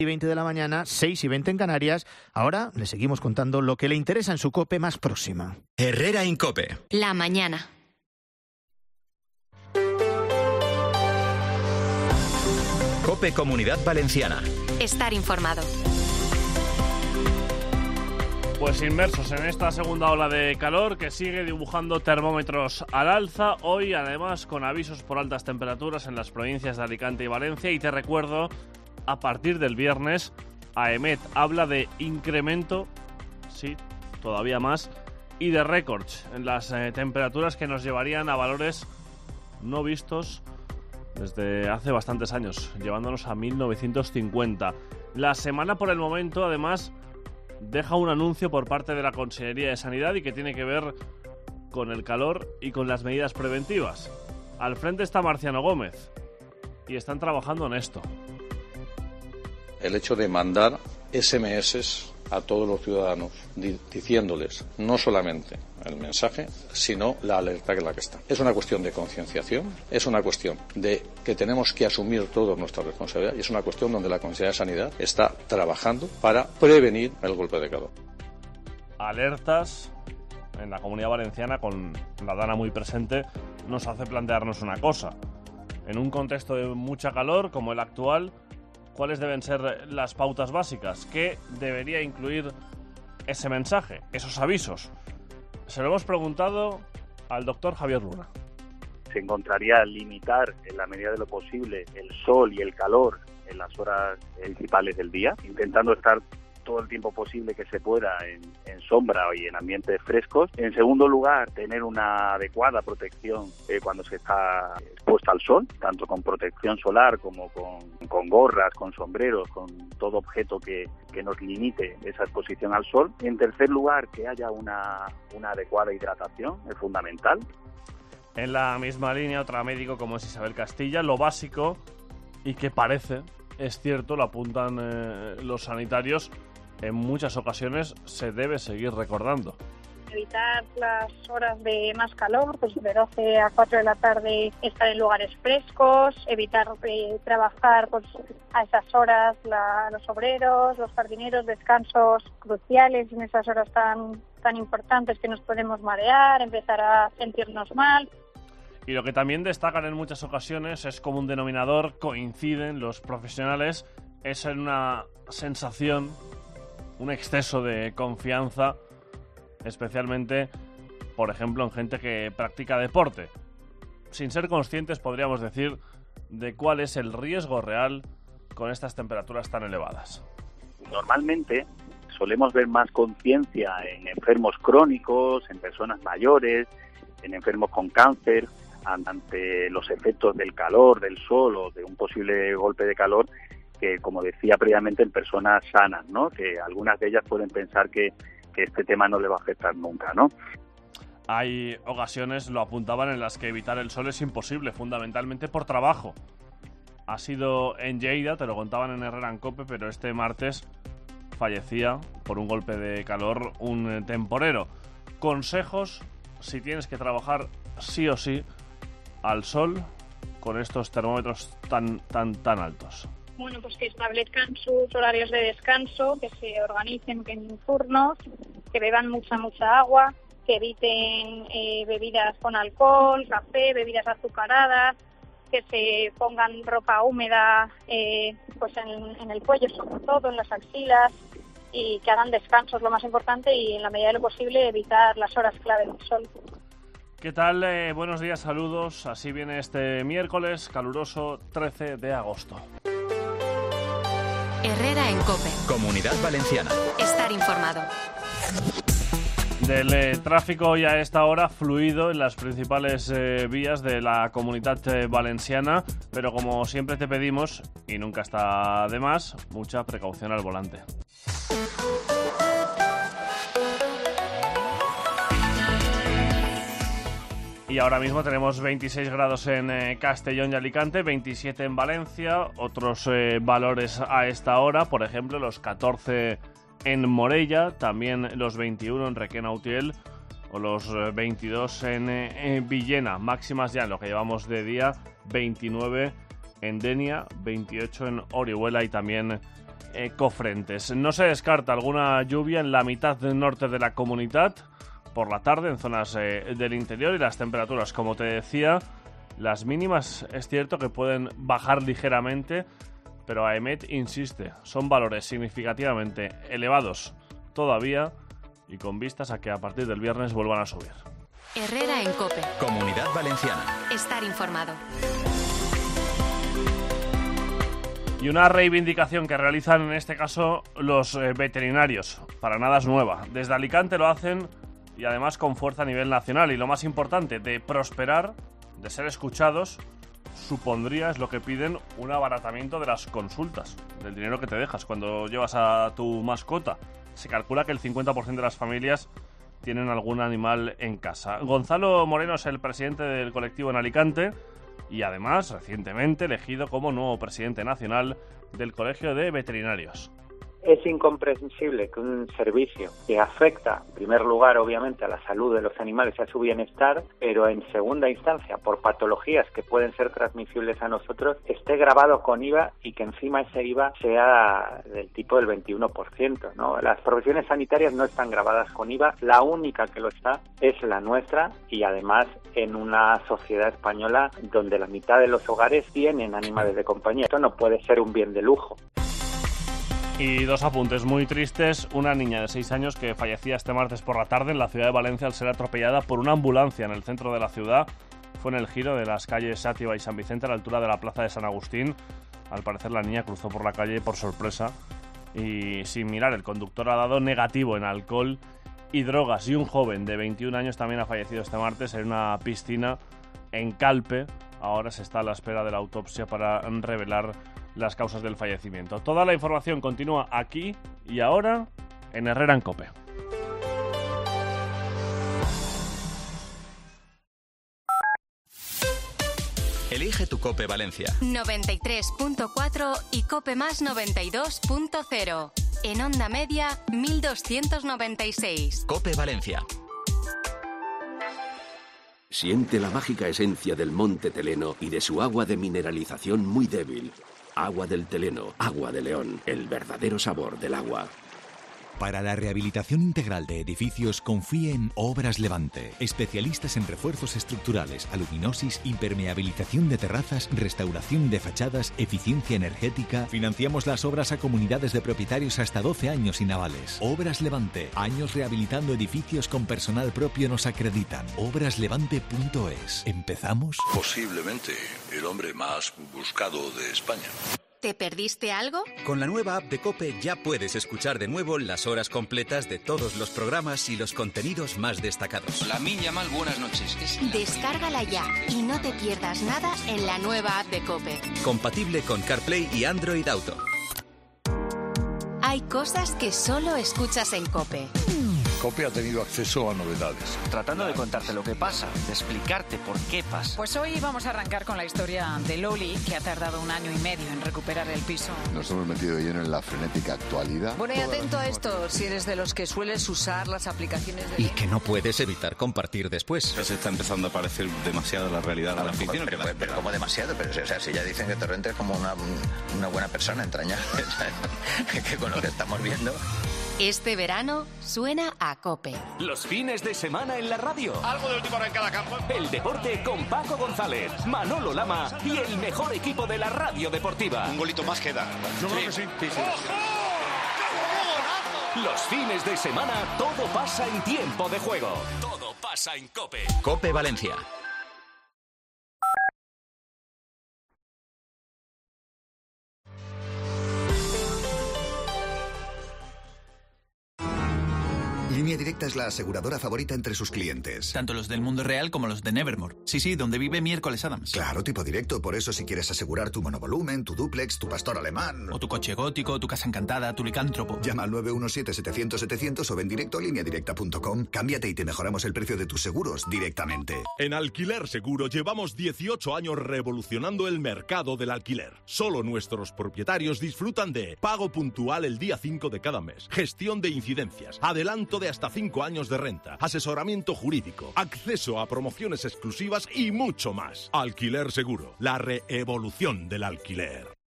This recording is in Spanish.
20 de la mañana, 6:20 en Canarias. Ahora le seguimos contando lo que le interesa en su COPE más próxima. Herrera en COPE. La mañana. COPE Comunidad Valenciana. Estar informado. Pues inmersos en esta segunda ola de calor que sigue dibujando termómetros al alza, hoy además con avisos por altas temperaturas en las provincias de Alicante y Valencia. Y te recuerdo, a partir del viernes, AEMET habla de incremento, sí, todavía más, y de récords en las temperaturas que nos llevarían a valores no vistos desde hace bastantes años, llevándonos a 1950. La semana, por el momento, además, deja un anuncio por parte de la Consellería de Sanidad y que tiene que ver con el calor y con las medidas preventivas. Al frente está Marciano Gómez y están trabajando en esto. El hecho de mandar SMS a todos los ciudadanos diciéndoles no solamente el mensaje, sino la alerta en la que está. Es una cuestión de concienciación, es una cuestión de que tenemos que asumir toda nuestra responsabilidad y es una cuestión donde la Consejería de Sanidad está trabajando para prevenir el golpe de calor. Alertas en la Comunidad Valenciana, con la Dana muy presente, nos hace plantearnos una cosa. En un contexto de mucha calor como el actual, ¿cuáles deben ser las pautas básicas? ¿Qué debería incluir ese mensaje, esos avisos? Se lo hemos preguntado al doctor Javier Luna. Se encontraría limitar, en la medida de lo posible, el sol y el calor en las horas principales del día, intentando estar todo el tiempo posible que se pueda en sombra y en ambientes frescos. En segundo lugar, tener una adecuada protección cuando se está expuesta al sol, tanto con protección solar como con gorras, con sombreros, con todo objeto que nos limite esa exposición al sol. En tercer lugar, que haya una adecuada hidratación, es fundamental. En la misma línea, otra médico como es Isabel Castilla, lo básico, y que parece, es cierto, lo apuntan los sanitarios, en muchas ocasiones se debe seguir recordando. Evitar las horas de más calor, pues de 12 a 4 de la tarde estar en lugares frescos, evitar trabajar pues a esas horas los obreros, los jardineros, descansos cruciales en esas horas tan importantes que nos podemos marear, empezar a sentirnos mal. Y lo que también destacan en muchas ocasiones es como un denominador, coinciden los profesionales, es en una sensación, un exceso de confianza, especialmente, por ejemplo, en gente que practica deporte, sin ser conscientes, podríamos decir, de cuál es el riesgo real con estas temperaturas tan elevadas. Normalmente solemos ver más conciencia en enfermos crónicos, en personas mayores, en enfermos con cáncer, ante los efectos del calor, del sol o de un posible golpe de calor, que, como decía previamente, en personas sanas, ¿no? Que algunas de ellas pueden pensar que este tema no le va a afectar nunca, ¿no? Hay ocasiones, lo apuntaban, en las que evitar el sol es imposible, fundamentalmente por trabajo. Ha sido en Lleida, te lo contaban en Herrera en COPE, pero este martes fallecía por un golpe de calor un temporero. Consejos si tienes que trabajar sí o sí al sol con estos termómetros tan altos. Bueno, pues que establezcan sus horarios de descanso, que se organicen en turnos, que beban mucha agua, que eviten bebidas con alcohol, café, bebidas azucaradas, que se pongan ropa húmeda pues en el cuello, sobre todo en las axilas, y que hagan descansos, lo más importante, y en la medida de lo posible evitar las horas clave del sol. ¿Qué tal? Buenos días, saludos. Así viene este miércoles caluroso 13 de agosto. Herrera en COPE. Comunidad Valenciana. Estar informado. Del tráfico hoy a esta hora, fluido en las principales vías de la Comunidad Valenciana, pero como siempre te pedimos, y nunca está de más, mucha precaución al volante. Y ahora mismo tenemos 26 grados en Castellón y Alicante, 27 en Valencia, otros valores a esta hora, por ejemplo los 14 en Morella, también los 21 en Requena-Utiel o los 22 en Villena, máximas ya en lo que llevamos de día, 29 en Denia, 28 en Orihuela y también cofrentes. No se descarta alguna lluvia en la mitad norte de la comunidad por la tarde en zonas del interior, y las temperaturas, como te decía, las mínimas es cierto que pueden bajar ligeramente, pero AEMET insiste, son valores significativamente elevados todavía y con vistas a que a partir del viernes vuelvan a subir. Herrera en COPE. Comunidad Valenciana. Estar informado. Y una reivindicación que realizan en este caso los veterinarios. Para nada es nueva. Desde Alicante lo hacen y además con fuerza a nivel nacional. Y lo más importante, de prosperar, de ser escuchados, supondría, es lo que piden, un abaratamiento de las consultas, del dinero que te dejas cuando llevas a tu mascota. Se calcula que el 50% de las familias tienen algún animal en casa. Gonzalo Moreno es el presidente del colectivo en Alicante y además recientemente elegido como nuevo presidente nacional del Colegio de Veterinarios. Es incomprensible que un servicio que afecta, en primer lugar, obviamente, a la salud de los animales y a su bienestar, pero en segunda instancia, por patologías que pueden ser transmisibles a nosotros, esté grabado con IVA y que encima ese IVA sea del tipo del 21%, ¿no? Las profesiones sanitarias no están grabadas con IVA, la única que lo está es la nuestra, y además en una sociedad española donde la mitad de los hogares tienen animales de compañía. Esto no puede ser un bien de lujo. Y dos apuntes muy tristes. Una niña de 6 años que fallecía este martes por la tarde en la ciudad de Valencia al ser atropellada por una ambulancia en el centro de la ciudad. Fue en el giro de las calles Sátiva y San Vicente a la altura de la plaza de San Agustín. Al parecer la niña cruzó por la calle por sorpresa y sin mirar. El conductor ha dado negativo en alcohol y drogas. Y un joven de 21 años también ha fallecido este martes en una piscina en Calpe. Ahora se está a la espera de la autopsia para revelar las causas del fallecimiento. Toda la información continúa aquí y ahora en Herrera en COPE. Elige tu COPE Valencia. 93.4 y COPE más 92.0. En onda media 1296. COPE Valencia. Siente la mágica esencia del monte Teleno y de su agua de mineralización muy débil. Agua del Teleno, agua de León, el verdadero sabor del agua. Para la rehabilitación integral de edificios, confíe en Obras Levante. Especialistas en refuerzos estructurales, aluminosis, impermeabilización de terrazas, restauración de fachadas, eficiencia energética. Financiamos las obras a comunidades de propietarios hasta 12 años sin avales. Obras Levante. Años rehabilitando edificios con personal propio nos acreditan. Obraslevante.es. ¿Empezamos? Posiblemente el hombre más buscado de España. ¿Te perdiste algo? Con la nueva app de COPE ya puedes escuchar de nuevo las horas completas de todos los programas y los contenidos más destacados. La Miña Mal, buenas noches. Descárgala ya y no te pierdas nada en la nueva app de COPE. Compatible con CarPlay y Android Auto. Hay cosas que solo escuchas en COPE. COPE ha tenido acceso a novedades. Tratando de contarte lo que pasa, de explicarte por qué pasa. Pues hoy vamos a arrancar con la historia de Loli, que ha tardado 1 año y medio en recuperar el piso. Nos hemos metido lleno en la frenética actualidad. Bueno, y atento a esto, si eres de los que sueles usar las aplicaciones de... Y que no puedes evitar compartir después. Se está empezando a parecer demasiado la realidad de la ficción. Pero como demasiado, pero o sea, si ya dicen que Torrente es como una buena persona entrañable, que con lo que estamos viendo... Este verano suena a COPE. Los fines de semana en la radio. Algo de última hora en cada campo. El deporte con Paco González, Manolo Lama y el mejor equipo de la radio deportiva. Un golito más queda. Yo creo que sí. ¡Ojo! Los fines de semana todo pasa en tiempo de juego. Todo pasa en COPE. COPE Valencia. Línea Directa es la aseguradora favorita entre sus clientes. Tanto los del mundo real como los de Nevermore. Sí, donde vive Miércoles Adams. Claro, tipo directo. Por eso si quieres asegurar tu monovolumen, tu dúplex, tu pastor alemán... O tu coche gótico, tu casa encantada, tu licántropo. Llama al 917-700-700 o ven directo a lineadirecta.com. Cámbiate y te mejoramos el precio de tus seguros directamente. En Alquiler Seguro llevamos 18 años revolucionando el mercado del alquiler. Solo nuestros propietarios disfrutan de pago puntual el día 5 de cada mes, gestión de incidencias, adelanto de hasta 5 años de renta, asesoramiento jurídico, acceso a promociones exclusivas y mucho más. Alquiler Seguro, la reevolución del alquiler.